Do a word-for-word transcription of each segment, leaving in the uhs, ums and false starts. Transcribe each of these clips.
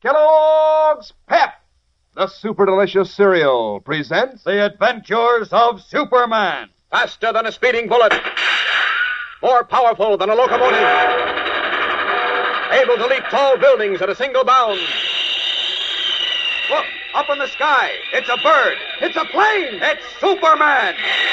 Kellogg's Pep, the super delicious cereal, presents The Adventures of Superman. Faster than a speeding bullet. More powerful than a locomotive. Able to leap tall buildings at a single bound. Look, up in the sky. It's a bird. It's a plane. It's Superman.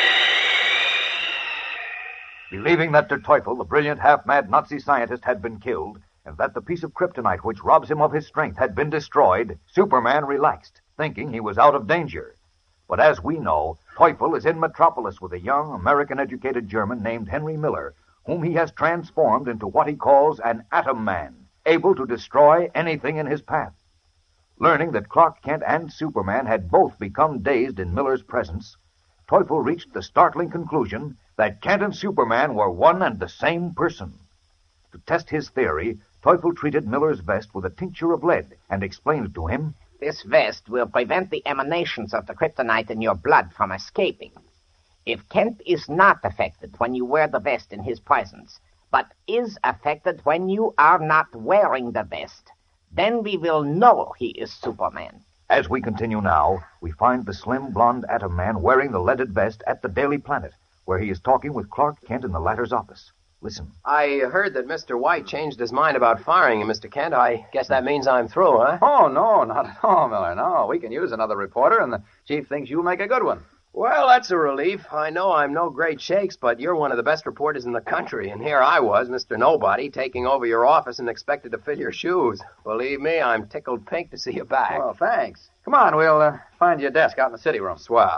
Believing that Der Teufel, the brilliant half-mad Nazi scientist, had been killed, and that the piece of kryptonite which robs him of his strength had been destroyed, Superman relaxed, thinking he was out of danger. But as we know, Teufel is in Metropolis with a young, American-educated German named Henry Miller, whom he has transformed into what he calls an Atom Man, able to destroy anything in his path. Learning that Clark Kent and Superman had both become dazed in Miller's presence, Teufel reached the startling conclusion that Kent and Superman were one and the same person. To test his theory, Teufel treated Miller's vest with a tincture of lead and explained to him, "This vest will prevent the emanations of the kryptonite in your blood from escaping. If Kent is not affected when you wear the vest in his presence, but is affected when you are not wearing the vest, then we will know he is Superman." As we continue now, we find the slim, blonde Atom Man wearing the leaded vest at the Daily Planet, where he is talking with Clark Kent in the latter's office. Listen. I heard that Mister White changed his mind about firing you, Mister Kent. I guess that means I'm through, huh? Oh, no, not at all, Miller. No, we can use another reporter, and the chief thinks you'll make a good one. Well, that's a relief. I know I'm no great shakes, but you're one of the best reporters in the country, and here I was, Mister Nobody, taking over your office and expected to fill your shoes. Believe me, I'm tickled pink to see you back. Well, thanks. Come on, we'll uh, find you a desk out in the city room. Swell.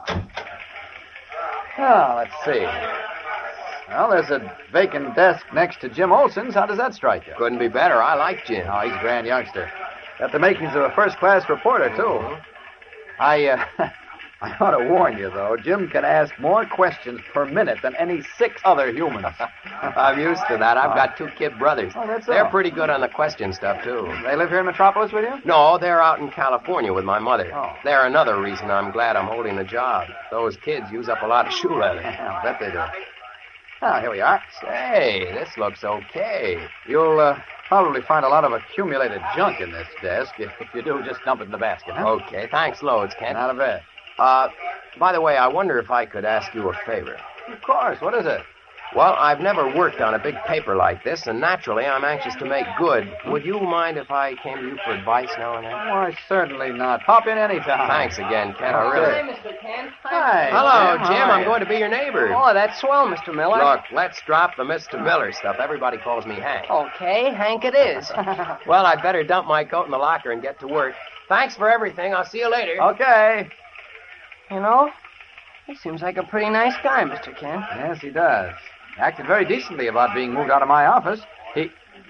Oh, let's see. Well, there's a vacant desk next to Jim Olson's. How does that strike you? Couldn't be better. I like Jim. Oh, he's a grand youngster. Got the makings of a first-class reporter, too. Mm-hmm. I, uh, I ought to warn you, though. Jim can ask more questions per minute than any six other humans. I'm used to that. I've got two kid brothers. Oh, that's They're all. pretty good on the question stuff, too. They live here in Metropolis with you? No, they're out in California with my mother. Oh. They're another reason I'm glad I'm holding the job. Those kids use up a lot of shoe leather. I'll bet they do. Ah, here we are. Say, this looks okay. You'll uh, probably find a lot of accumulated junk in this desk. If, if you do, just dump it in the basket, huh? Okay, thanks loads, Kent. Not a bit. Uh, by the way, I wonder if I could ask you a favor. Of course. What is it? Well, I've never worked on a big paper like this, and naturally I'm anxious to make good. Would you mind if I came to you for advice now and then? Why, certainly not. Pop in any time. Thanks again, Kent. I really... Hi, Mister Kent. Hi. Hello, Jim. Jim. Hi. I'm going to be your neighbor. Oh, that's swell, Mister Miller. Look, let's drop the Mister Miller stuff. Everybody calls me Hank. Okay, Hank it is. Well, I'd better dump my coat in the locker and get to work. Thanks for everything. I'll see you later. Okay. You know, he seems like a pretty nice guy, Mister Kent. Yes, he does. Acted very decently about being moved out of my office. He...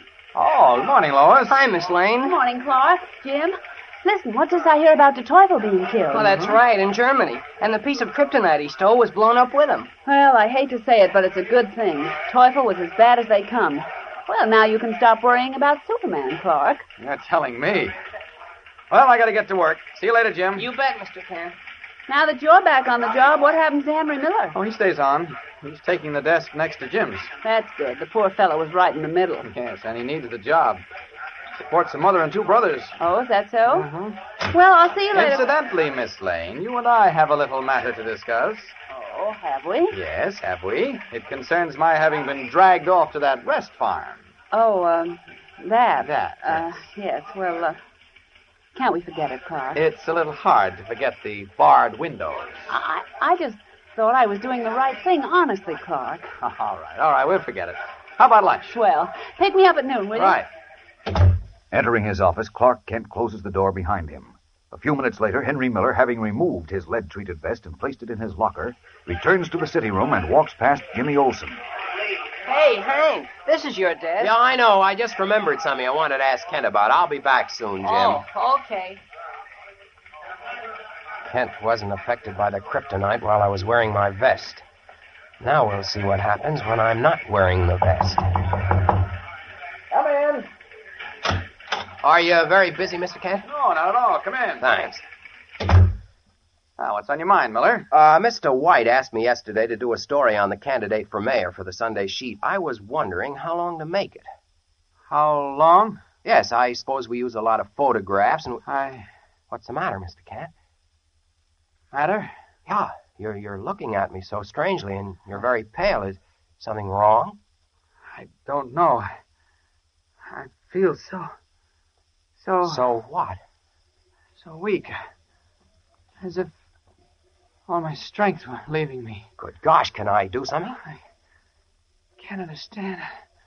Oh, good morning, Lois. Hi, Miss Lane. Good morning, Clark. Jim. Listen, what does I hear about Der Teufel being killed? Well, that's right, in Germany. And the piece of kryptonite he stole was blown up with him. Well, I hate to say it, but it's a good thing. Teufel was as bad as they come. Well, now you can stop worrying about Superman, Clark. You're telling me. Well, I gotta get to work. See you later, Jim. You bet, Mister Kent. Now that you're back on the job, what happens to Henry Miller? Oh, he stays on. He's taking the desk next to Jim's. That's good. The poor fellow was right in the middle. Yes, and he needed the job. Supports a mother and two brothers. Oh, is that so? Uh-huh. Well, I'll see you later. Incidentally, Miss Lane, you and I have a little matter to discuss. Oh, have we? Yes, have we? It concerns my having been dragged off to that rest farm. Oh, um, that. That, Uh, yes, well, uh, can't we forget it, Clark? It's a little hard to forget the barred windows. I, I just thought I was doing the right thing, honestly, Clark. All right, all right, we'll forget it. How about lunch? Well, pick me up at noon, will you? Right. Entering his office, Clark Kent closes the door behind him. A few minutes later, Henry Miller, having removed his lead-treated vest and placed it in his locker, returns to the city room and walks past Jimmy Olsen. Hey, Hank, this is your desk. Yeah, I know. I just remembered something I wanted to ask Kent about. I'll be back soon, Jim. Oh, okay. Kent wasn't affected by the kryptonite while I was wearing my vest. Now we'll see what happens when I'm not wearing the vest. Come in. Are you very busy, Mister Kent? No, not at all. Come in. Thanks. Now, what's on your mind, Miller? Uh, Mister White asked me yesterday to do a story on the candidate for mayor for the Sunday sheet. I was wondering how long to make it. How long? Yes, I suppose we use a lot of photographs and... I... What's the matter, Mister Kent? Matter? Yeah, you're, you're looking at me so strangely, and you're very pale. Is something wrong? I don't know. I, I feel so... So... So what? So weak. As if all my strength were leaving me. Good gosh, can I do something? I can't understand.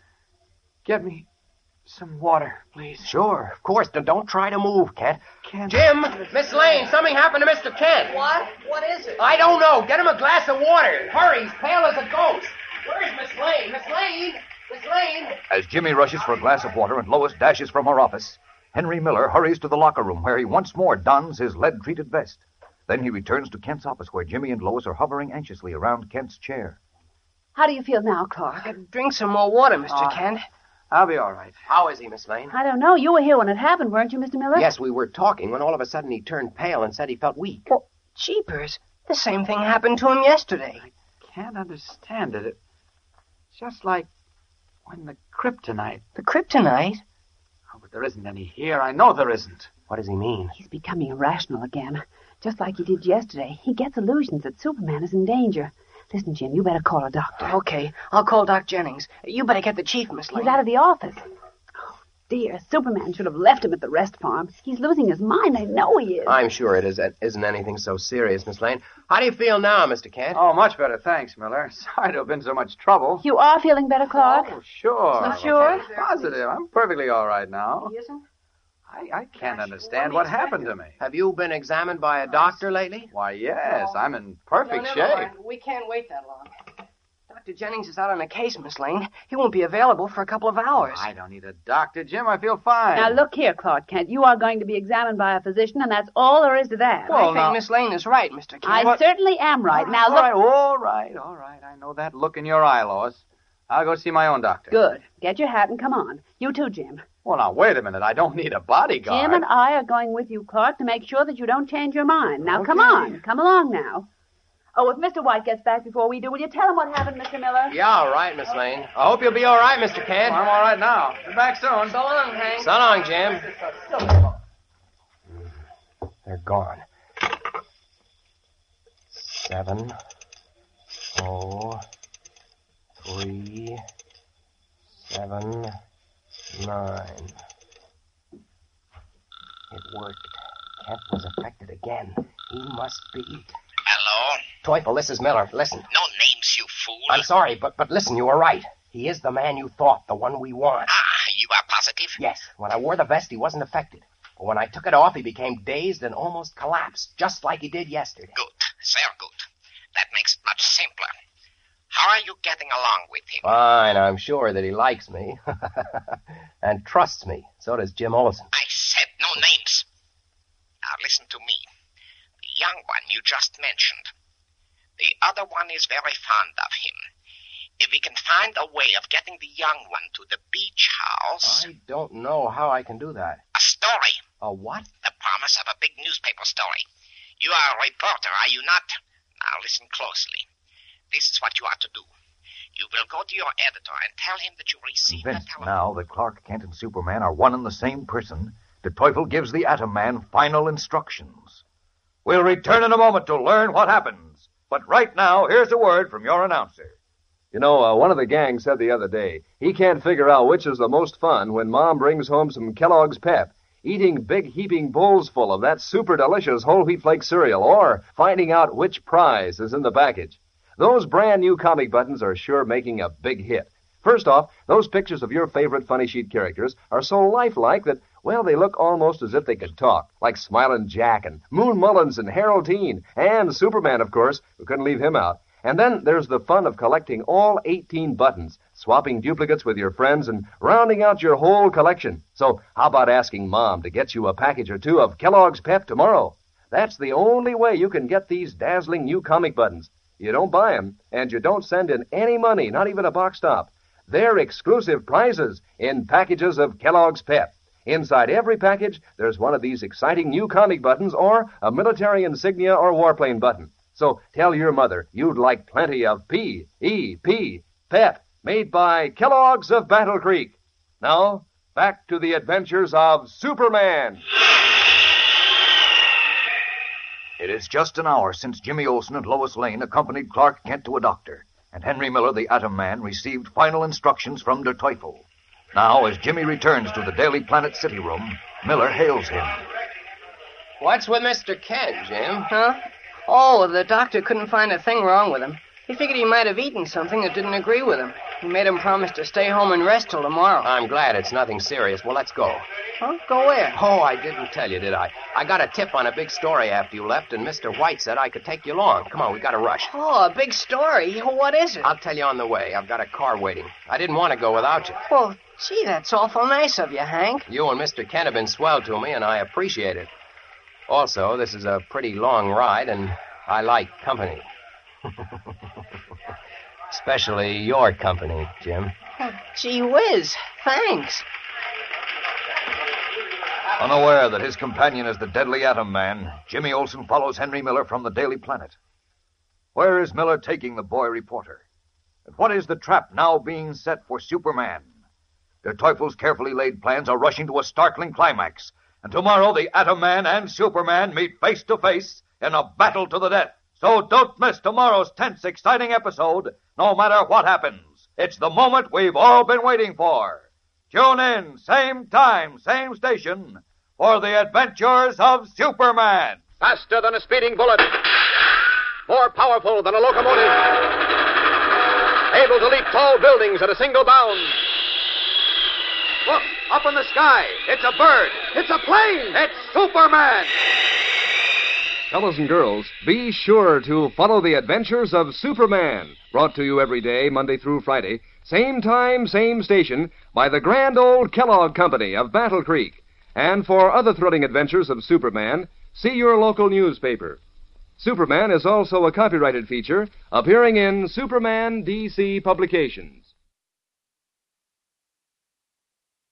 Get me some water, please. Sure, of course. Don't try to move, Kent. Can't... Jim! Miss Lane, something happened to Mister Kent. What? What is it? I don't know. Get him a glass of water. Hurry, he's pale as a ghost. Where's Miss Lane? Miss Lane! Miss Lane! As Jimmy rushes for a glass of water and Lois dashes from her office, Henry Miller hurries to the locker room where he once more dons his lead-treated vest. Then he returns to Kent's office where Jimmy and Lois are hovering anxiously around Kent's chair. How do you feel now, Clark? I could drink some more water, Mister Uh, Kent. I'll be all right. How is he, Miss Lane? I don't know. You were here when it happened, weren't you, Mister Miller? Yes, we were talking when all of a sudden he turned pale and said he felt weak. Well, jeepers. The same thing happened to him yesterday. Can't understand it. It's just like when the kryptonite... The kryptonite? Oh, but there isn't any here. I know there isn't. What does he mean? He's becoming irrational again. Just like he did yesterday. He gets illusions that Superman is in danger. Listen, Jim, you better call a doctor. Okay, I'll call Doc Jennings. You better get the chief, Miss Lane. He's out of the office. Oh, dear. Superman should have left him at the rest farm. He's losing his mind. I know he is. I'm sure it is, isn't anything so serious, Miss Lane. How do you feel now, Mister Kent? Oh, much better, thanks, Miller. Sorry to have been so much trouble. You are feeling better, Clark? Oh, sure. You sure? Positive. I'm perfectly all right now. He isn't? I, I can't understand what happened to me. Have you been examined by a doctor lately? Why, yes. I'm in perfect no, shape. Mind. We can't wait that long. Doctor Jennings is out on a case, Miss Lane. He won't be available for a couple of hours. I don't need a doctor, Jim. I feel fine. Now, look here, Clark Kent. You are going to be examined by a physician, and that's all there is to that. I Well, think now- Miss Lane is right, Mister Kent. I certainly am right. Now, all look... right, all right, all right. I know that look in your eye, Lois. I'll go see my own doctor. Good. Get your hat and come on. You too, Jim. Well, now, wait a minute. I don't need a bodyguard. Jim and I are going with you, Clark, to make sure that you don't change your mind. Now, come Okay. on. Come along now. Oh, if Mister White gets back before we do, will you tell him what happened, Mister Miller? Yeah, all right, Miss Lane. I hope you'll be all right, Mister Kent. Well, I'm all right now. Be back soon. So long, Hank. So long, Jim. They're gone. Seven. Oh. Three. Seven. Nine. It worked. Kent was affected again. He must be... Hello? Teufel, this is Miller. Listen. No names, you fool. I'm sorry, but, but listen, you were right. He is the man you thought, the one we want. Ah, you are positive? Yes, when I wore the vest, he wasn't affected. But when I took it off, he became dazed and almost collapsed, just like he did yesterday. Good. Sehr good. That makes it much simpler. How are you getting along with him? Fine, I'm sure that he likes me. And trusts me. So does Jim Olsen. I said no names. Now listen to me. The young one you just mentioned. The other one is very fond of him. If we can find a way of getting the young one to the beach house... I don't know how I can do that. A story. A what? The promise of a big newspaper story. You are a reporter, are you not? Now listen closely. This is what you are to do. You will go to your editor and tell him that you received a Convinced telephone... now that Clark Kent and Superman are one and the same person, the Teufel gives the Atom Man final instructions. We'll return in a moment to learn what happens. But right now, here's a word from your announcer. You know, uh, one of the gang said the other day, he can't figure out which is the most fun when Mom brings home some Kellogg's Pep, eating big heaping bowls full of that super delicious whole wheat flake cereal, or finding out which prize is in the package. Those brand new comic buttons are sure making a big hit. First off, those pictures of your favorite funny sheet characters are so lifelike that, well, they look almost as if they could talk, like Smilin' Jack and Moon Mullins and Harold Teen, and Superman, of course, we couldn't leave him out. And then there's the fun of collecting all eighteen buttons, swapping duplicates with your friends, and rounding out your whole collection. So how about asking Mom to get you a package or two of Kellogg's Pep tomorrow? That's the only way you can get these dazzling new comic buttons. You don't buy them, and you don't send in any money, not even a box top. They're exclusive prizes in packages of Kellogg's Pep. Inside every package, there's one of these exciting new comic buttons or a military insignia or warplane button. So tell your mother you'd like plenty of P E P, Pep, made by Kellogg's of Battle Creek. Now, back to the adventures of Superman. It is just an hour since Jimmy Olsen and Lois Lane accompanied Clark Kent to a doctor, and Henry Miller, the Atom Man, received final instructions from Der Teufel. Now, as Jimmy returns to the Daily Planet City room, Miller hails him. What's with Mister Kent, Jim? Huh? Oh, the doctor couldn't find a thing wrong with him. He figured he might have eaten something that didn't agree with him. He made him promise to stay home and rest till tomorrow. I'm glad it's nothing serious. Well, let's go. Huh? Go where? Oh, I didn't tell you, did I? I got a tip on a big story after you left, and Mister White said I could take you along. Come on, we got to rush. Oh, a big story. What is it? I'll tell you on the way. I've got a car waiting. I didn't want to go without you. Well, gee, that's awful nice of you, Hank. You and Mister Kent have been swell to me, and I appreciate it. Also, this is a pretty long ride, and I like company. Especially your company, Jim. Oh, gee whiz. Thanks. Unaware that his companion is the deadly Atom Man, Jimmy Olsen follows Henry Miller from the Daily Planet. Where is Miller taking the boy reporter? And what is the trap now being set for Superman? Der Teufel's carefully laid plans are rushing to a startling climax, and tomorrow the Atom Man and Superman meet face to face in a battle to the death. So don't miss tomorrow's tense, exciting episode, no matter what happens. It's the moment we've all been waiting for. Tune in, same time, same station, for the adventures of Superman. Faster than a speeding bullet. More powerful than a locomotive. Able to leap tall buildings at a single bound. Look, up in the sky. It's a bird. It's a plane. It's Superman. Fellows and girls, be sure to follow the adventures of Superman, brought to you every day, Monday through Friday, same time, same station, by the grand old Kellogg Company of Battle Creek. And for other thrilling adventures of Superman, see your local newspaper. Superman is also a copyrighted feature appearing in Superman D C Publications.